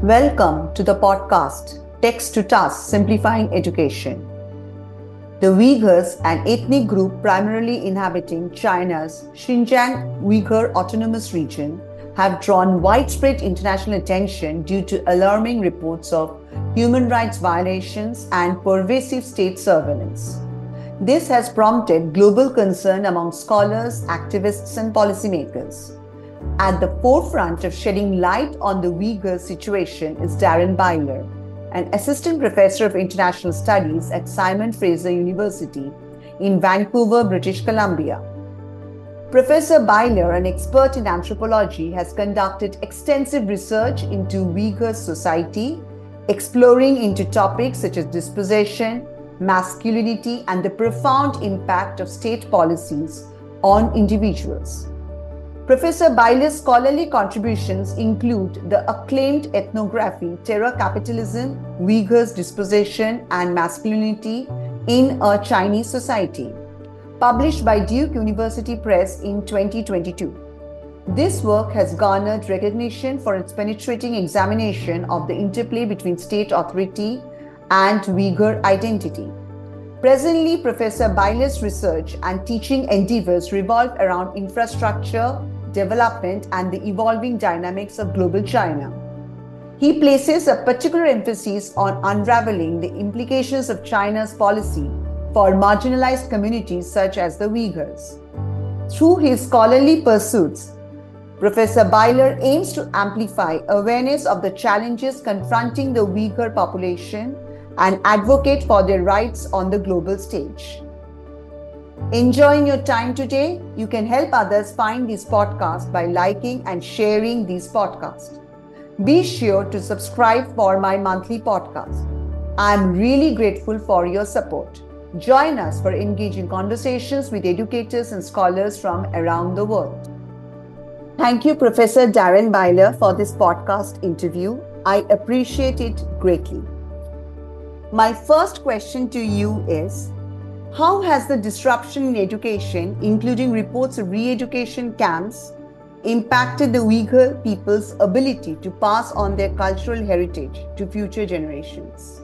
Welcome to the podcast Text to Task Simplifying Education. The Uyghurs, an ethnic group primarily inhabiting China's Xinjiang Uyghur Autonomous Region, have drawn widespread international attention due to alarming reports of human rights violations and pervasive state surveillance. This has prompted global concern among scholars, activists, and policymakers. At the forefront of shedding light on the Uyghur situation is Darren Byler, an assistant professor of international studies at Simon Fraser University in Vancouver, British Columbia. Professor Byler, an expert in anthropology, has conducted extensive research into Uyghur society, exploring into topics such as dispossession, masculinity, and the profound impact of state policies on individuals. Professor Byler's scholarly contributions include the acclaimed ethnography Terror Capitalism, Uyghurs' Dispossession and Masculinity in a Chinese Society, published by Duke University Press in 2022. This work has garnered recognition for its penetrating examination of the interplay between state authority and Uyghur identity. Presently, Professor Byler's research and teaching endeavors revolve around infrastructure, development, and the evolving dynamics of global China. He places a particular emphasis on unraveling the implications of China's policy for marginalized communities such as the Uyghurs. Through his scholarly pursuits, Professor Byler aims to amplify awareness of the challenges confronting the Uyghur population and advocate for their rights on the global stage. Enjoying your time today? You can help others find this podcast by liking and sharing these podcasts. Be sure to subscribe for my monthly podcast. I'm really grateful for your support. Join us for engaging conversations with educators and scholars from around the world. Thank you, Professor Darren Byler, for this podcast interview. I appreciate it greatly. My first question to you is, how has the disruption in education, including reports of re-education camps, impacted the Uyghur people's ability to pass on their cultural heritage to future generations?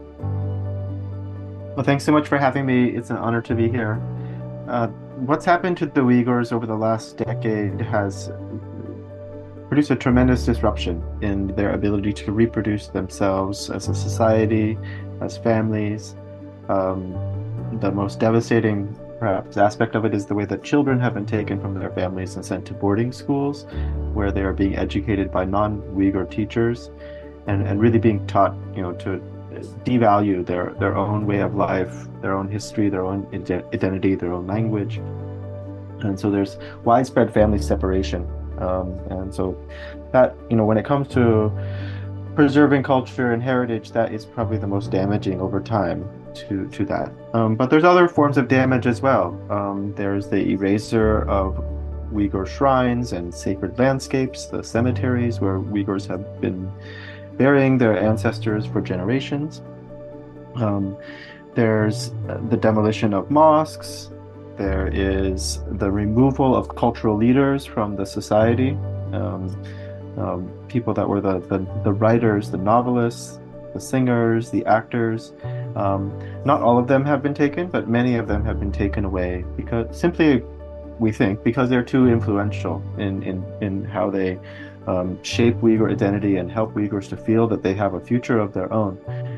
Well, thanks so much for having me. It's an honor to be here. What's happened to the Uyghurs over the last decade has produced a tremendous disruption in their ability to reproduce themselves as a society, as families. The most devastating, perhaps, aspect of it is the way that children have been taken from their families and sent to boarding schools, where they are being educated by non-Uyghur teachers, and really being taught, to devalue their own way of life, their own history, their own identity, their own language. And so there's widespread family separation. And so that, when it comes to preserving culture and heritage, that is probably the most damaging over time to that. But there's other forms of damage as well. There's the erasure of Uyghur shrines and sacred landscapes, the cemeteries where Uyghurs have been burying their ancestors for generations. There's the demolition of mosques. There is the removal of cultural leaders from the society. People that were the writers, the novelists, the singers, the actors. Not all of them have been taken, but many of them have been taken away because we think, because they're too influential in how they shape Uyghur identity and help Uyghurs to feel that they have a future of their own.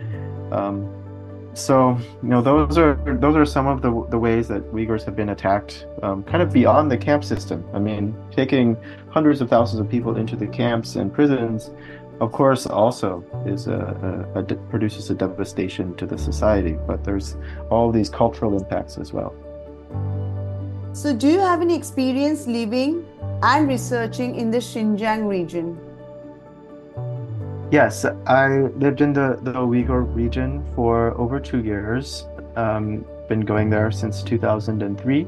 So those are some of the ways that Uyghurs have been attacked, kind of beyond the camp system. I mean, taking hundreds of thousands of people into the camps and prisons, of course, also produces a devastation to the society. But there's all these cultural impacts as well. So, do you have any experience living and researching in the Xinjiang region? Yes, I lived in the Uyghur region for over 2 years. Been going there since 2003.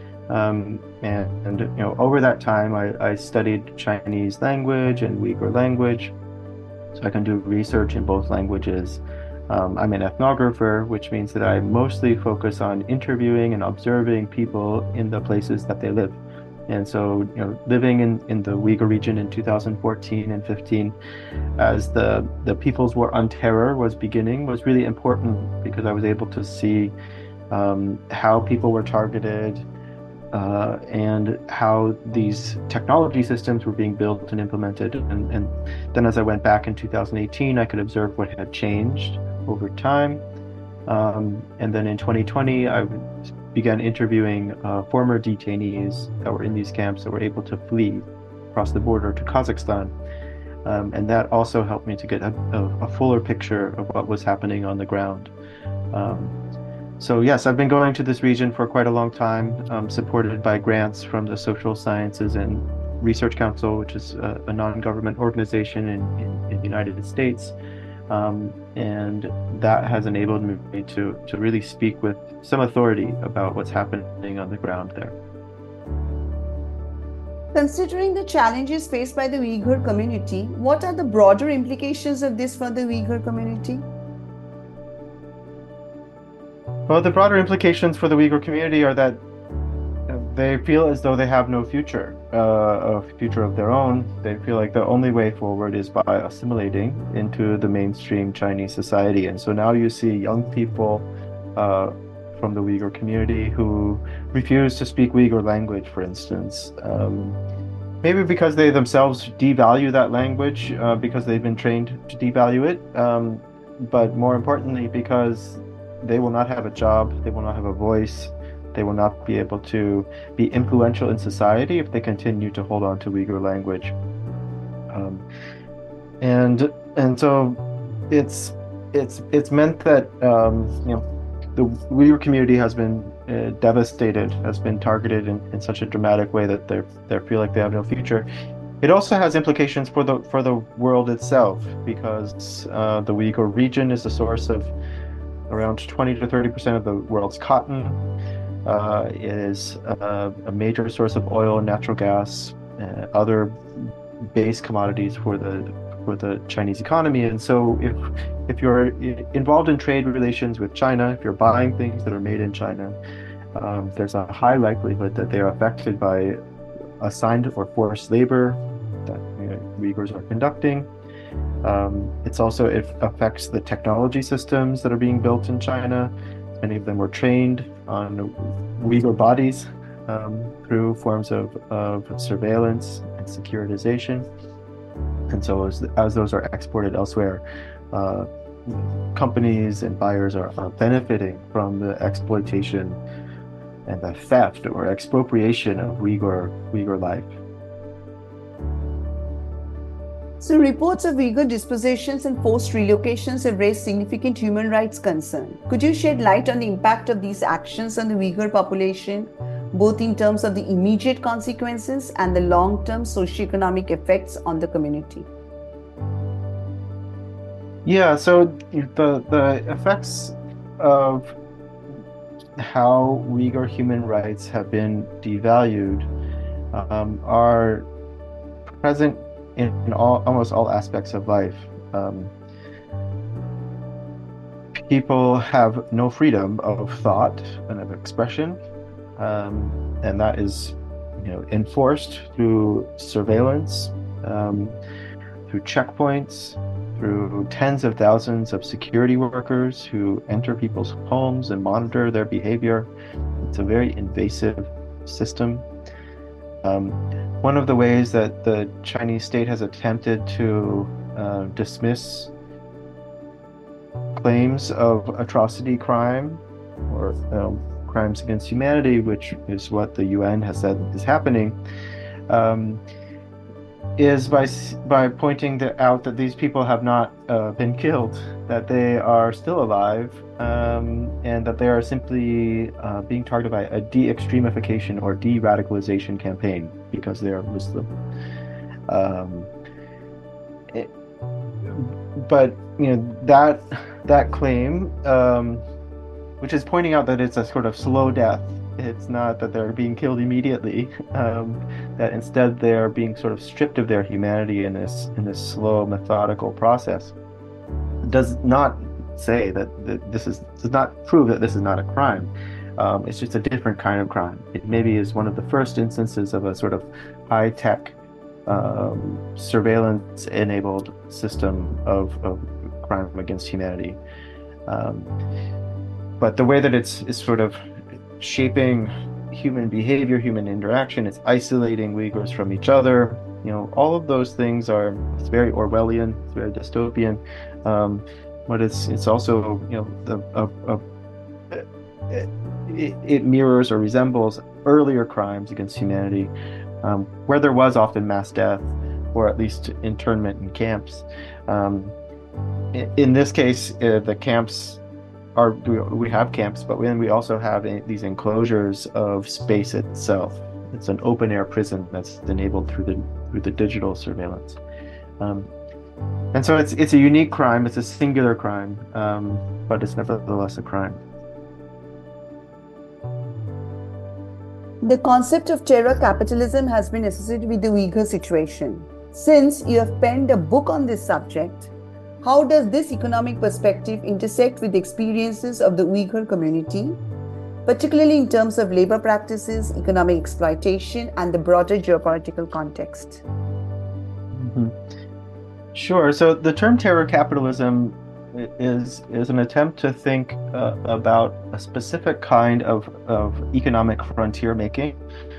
And over that time, I studied Chinese language and Uyghur language, so I can do research in both languages. I'm an ethnographer, which means that I mostly focus on interviewing and observing people in the places that they live. And so, living in the Uyghur region in 2014 and 15, as the People's War on Terror was beginning, was really important because I was able to see how people were targeted, and how these technology systems were being built and implemented. And then as I went back in 2018, I could observe what had changed over time. And then in 2020, I began interviewing former detainees that were in these camps that were able to flee across the border to Kazakhstan. And that also helped me to get a fuller picture of what was happening on the ground. So yes, I've been going to this region for quite a long time, supported by grants from the Social Sciences and Research Council, which is a non-government organization in the United States. And that has enabled me to really speak with some authority about what's happening on the ground there. Considering the challenges faced by the Uyghur community, what are the broader implications of this for the Uyghur community? Well, the broader implications for the Uyghur community are that they feel as though they have no future, a future of their own. They feel like the only way forward is by assimilating into the mainstream Chinese society. And so now you see young people from the Uyghur community who refuse to speak Uyghur language, for instance. Maybe because they themselves devalue that language, because they've been trained to devalue it, but more importantly, because they will not have a job, they will not have a voice, they will not be able to be influential in society if they continue to hold on to Uyghur language. And so it's meant that the Uyghur community has been devastated, has been targeted in such a dramatic way that they feel like they have no future. It also has implications for the world itself, because the Uyghur region is the source of around 20 to 30% of the world's cotton. It is a major source of oil and natural gas, other base commodities for the Chinese economy. And so if you're involved in trade relations with China, if you're buying things that are made in China, there's a high likelihood that they are affected by assigned or forced labor that Uyghurs are conducting. It affects the technology systems that are being built in China. Many of them were trained on Uyghur bodies through forms of surveillance and securitization. And so as those are exported elsewhere, companies and buyers are benefiting from the exploitation and the theft or expropriation of Uyghur life. So reports of Uyghur dispossessions and forced relocations have raised significant human rights concern. Could you shed light on the impact of these actions on the Uyghur population, both in terms of the immediate consequences and the long-term socioeconomic effects on the community? Yeah, so the effects of how Uyghur human rights have been devalued are present in almost all aspects of life. People have no freedom of thought and of expression, and that is, enforced through surveillance, through checkpoints, through tens of thousands of security workers who enter people's homes and monitor their behavior. It's a very invasive system. One of the ways that the Chinese state has attempted to dismiss claims of atrocity crime or crimes against humanity, which is what the UN has said is happening, is by pointing out that these people have not been killed, that they are still alive, and that they are simply being targeted by a de-extremification or de-radicalization campaign because they are Muslim. But that claim, which is pointing out that it's a sort of slow death. It's not that they're being killed immediately, that instead they're being sort of stripped of their humanity in this slow, methodical process. It does not say that does not prove that this is not a crime. It's just a different kind of crime. It maybe is one of the first instances of a sort of high-tech surveillance-enabled system of crime against humanity. Um, but the way that it's sort of shaping human behavior, human interaction, it's isolating Uyghurs from each other. All of those things it's very Orwellian, it's very dystopian, but it's also, it mirrors or resembles earlier crimes against humanity, where there was often mass death or at least internment in camps. In this case, the camps we have camps, but then we also have these enclosures of space itself. It's an open air prison that's enabled through the digital surveillance. And so it's a unique crime, it's a singular crime, but it's nevertheless a crime. The concept of terror capitalism has been associated with the Uyghur situation. Since you have penned a book on this subject, how does this economic perspective intersect with the experiences of the Uyghur community, particularly in terms of labor practices, economic exploitation, and the broader geopolitical context? Mm-hmm. Sure. So the term terror capitalism is an attempt to think about a specific kind of economic frontier making.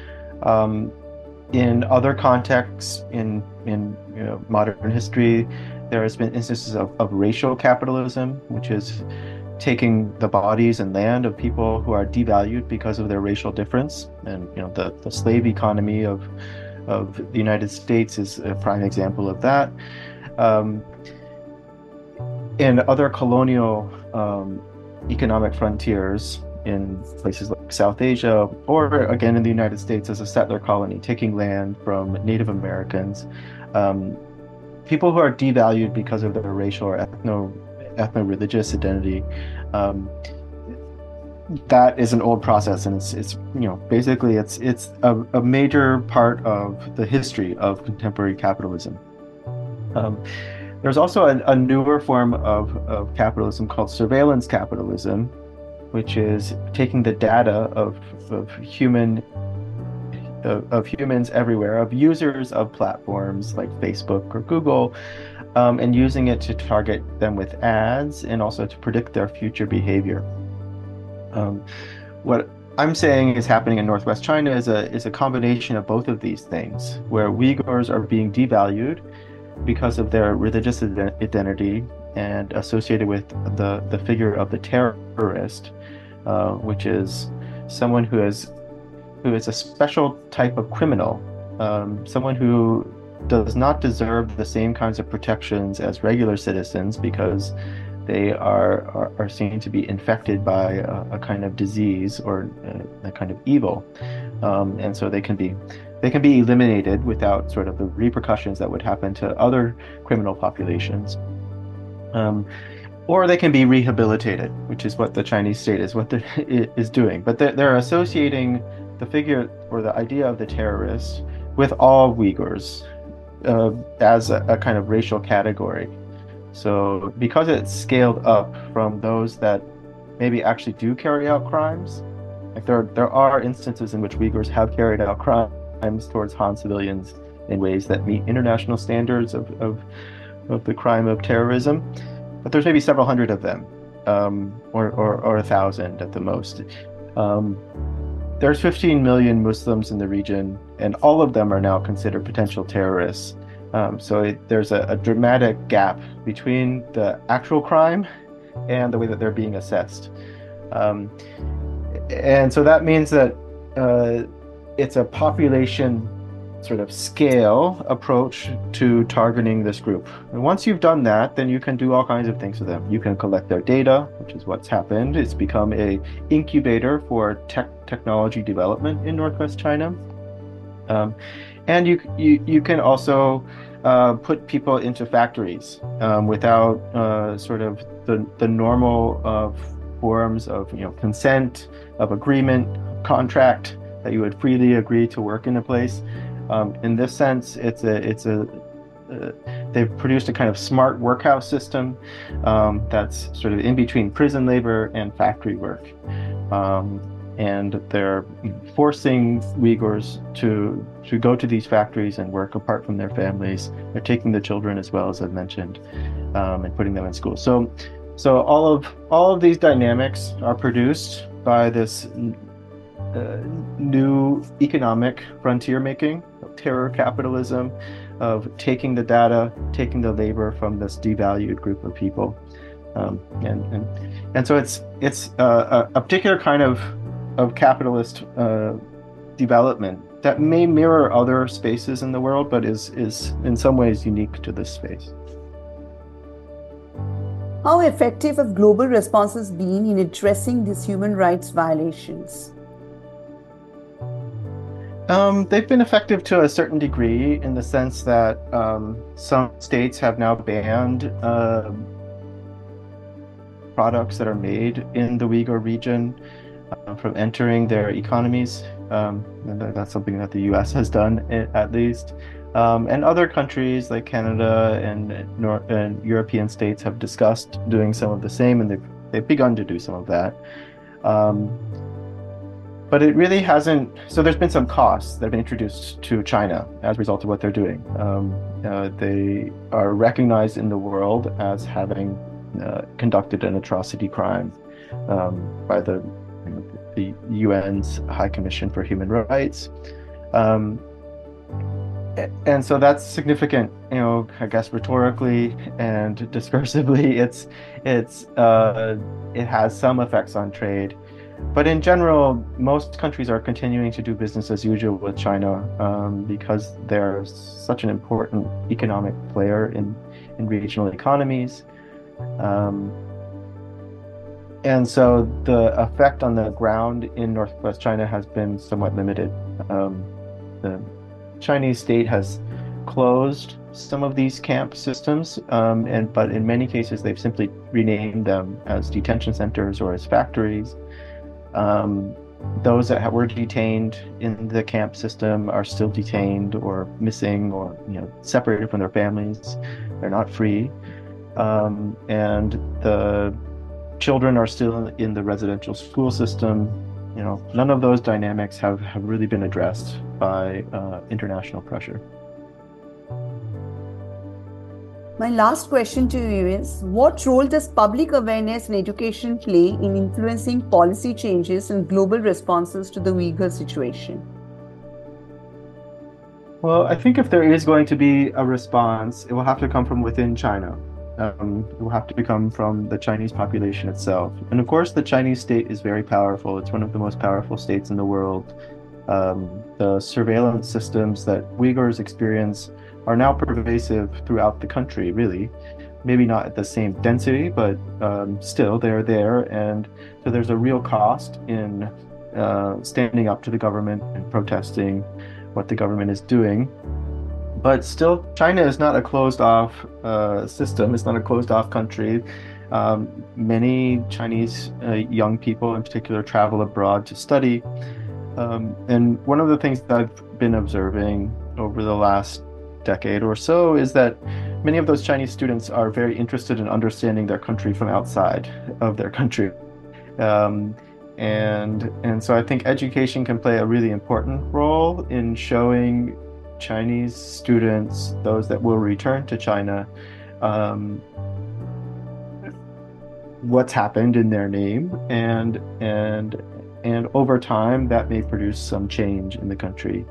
In other contexts, in modern history, there has been instances of racial capitalism, which is taking the bodies and land of people who are devalued because of their racial difference. And the slave economy of the United States is a prime example of that. In other colonial economic frontiers in places like South Asia, or again in the United States as a settler colony, taking land from Native Americans, people who are devalued because of their racial or ethno-religious identity, that is an old process, and it's basically it's a major part of the history of contemporary capitalism. There's also a newer form of capitalism called surveillance capitalism, which is taking the data of humans everywhere, of users of platforms like Facebook or Google, and using it to target them with ads and also to predict their future behavior. What I'm saying is happening in Northwest China is a combination of both of these things, where Uyghurs are being devalued because of their religious identity and associated with the figure of the terrorist, which is someone who is a special type of criminal, someone who does not deserve the same kinds of protections as regular citizens because they are seen to be infected by a kind of disease or a kind of evil, and so they can be eliminated without sort of the repercussions that would happen to other criminal populations. Or they can be rehabilitated, which is what the Chinese state is doing. But they're associating the figure or the idea of the terrorist with all Uyghurs as a kind of racial category. So because it's scaled up from those that maybe actually do carry out crimes, like there are instances in which Uyghurs have carried out crimes towards Han civilians in ways that meet international standards of the crime of terrorism, but there's maybe several hundred of them, or 1,000 at the most. There's 15 million Muslims in the region, and all of them are now considered potential terrorists. So there's a dramatic gap between the actual crime and the way that they're being assessed. And so that means that it's a population sort of scale approach to targeting this group. And once you've done that, then you can do all kinds of things with them. You can collect their data, which is what's happened. It's become an incubator for technology development in Northwest China. And you can also put people into factories without sort of the normal forms of consent, of agreement, contract that you would freely agree to work in a place. In this sense, they've produced a kind of smart workhouse system that's sort of in between prison labor and factory work. and they're forcing Uyghurs to go to these factories and work apart from their families. They're taking the children as well, as I've mentioned, and putting them in school. So all of these dynamics are produced by this new economic frontier making, of terror capitalism, of taking the data, taking the labor from this devalued group of people, and so it's a particular kind of capitalist development that may mirror other spaces in the world, but is in some ways unique to this space. How effective have global responses been in addressing these human rights violations? They've been effective to a certain degree in the sense that some states have now banned products that are made in the Uyghur region from entering their economies. And that's something that the US has done, at least. And other countries like Canada and European states have discussed doing some of the same, and they've begun to do some of that. But it really hasn't. So there's been some costs that have been introduced to China as a result of what they're doing. They are recognized in the world as having conducted an atrocity crime by the UN's High Commission for Human Rights. And so that's significant, I guess rhetorically and discursively, it has some effects on trade. But in general, most countries are continuing to do business as usual with China because they're such an important economic player in regional economies. And so the effect on the ground in Northwest China has been somewhat limited. The Chinese state has closed some of these camp systems, but in many cases they've simply renamed them as detention centers or as factories. Those that were detained in the camp system are still detained or missing or separated from their families. They're not free, and the children are still in the residential school system. None of those dynamics have really been addressed by international pressure. My last question to you is, what role does public awareness and education play in influencing policy changes and global responses to the Uyghur situation? Well, I think if there is going to be a response, it will have to come from within China. It will have to come from the Chinese population itself. And of course, the Chinese state is very powerful. It's one of the most powerful states in the world. The surveillance systems that Uyghurs experience are now pervasive throughout the country, really. Maybe not at the same density, but still they're there. And so there's a real cost in standing up to the government and protesting what the government is doing. But still, China is not a closed-off system. It's not a closed-off country. Many Chinese young people in particular travel abroad to study. And one of the things that I've been observing over the last decade or so is that many of those Chinese students are very interested in understanding their country from outside of their country. And so I think education can play a really important role in showing Chinese students, those that will return to China, what's happened in their name, and over time that may produce some change in the country.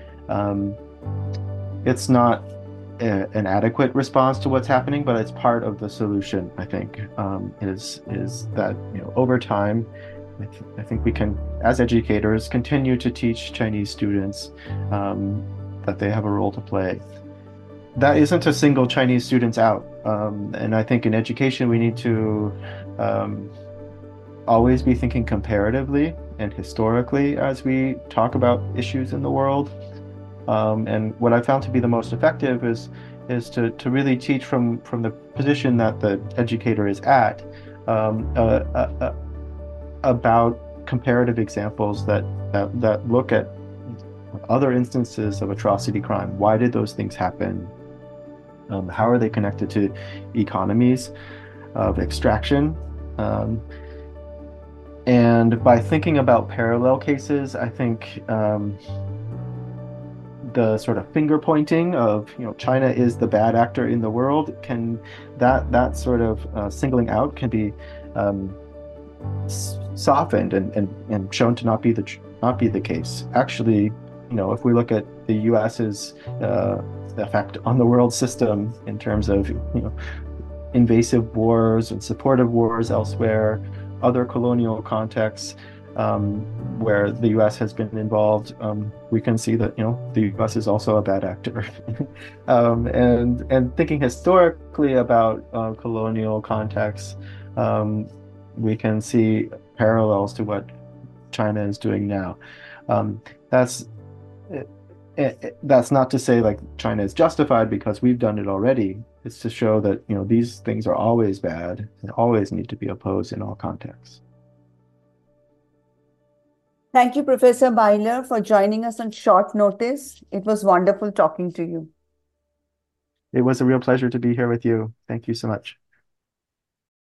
It's not an adequate response to what's happening, but it's part of the solution, I think, is that over time, I think we can, as educators, continue to teach Chinese students that they have a role to play. That isn't to single Chinese students out. And I think in education, we need to always be thinking comparatively and historically as we talk about issues in the world. And what I found to be the most effective is to really teach from the position that the educator is at, about comparative examples that look at other instances of atrocity crime. Why did those things happen? How are they connected to economies of extraction? And by thinking about parallel cases, I think the sort of finger pointing of, China is the bad actor in the world, can that sort of singling out can be um, softened and shown to not be the case. Actually, if we look at the US's effect on the world system in terms of, invasive wars and supportive wars elsewhere, other colonial contexts um, where the U.S. has been involved, we can see that the U.S. is also a bad actor. And thinking historically about colonial contexts, we can see parallels to what China is doing now. Um, that's that's not to say like China is justified because we've done it already. It's to show that these things are always bad and always need to be opposed in all contexts. Thank you, Professor Byler, for joining us on short notice. It was wonderful talking to you. It was a real pleasure to be here with you. Thank you so much.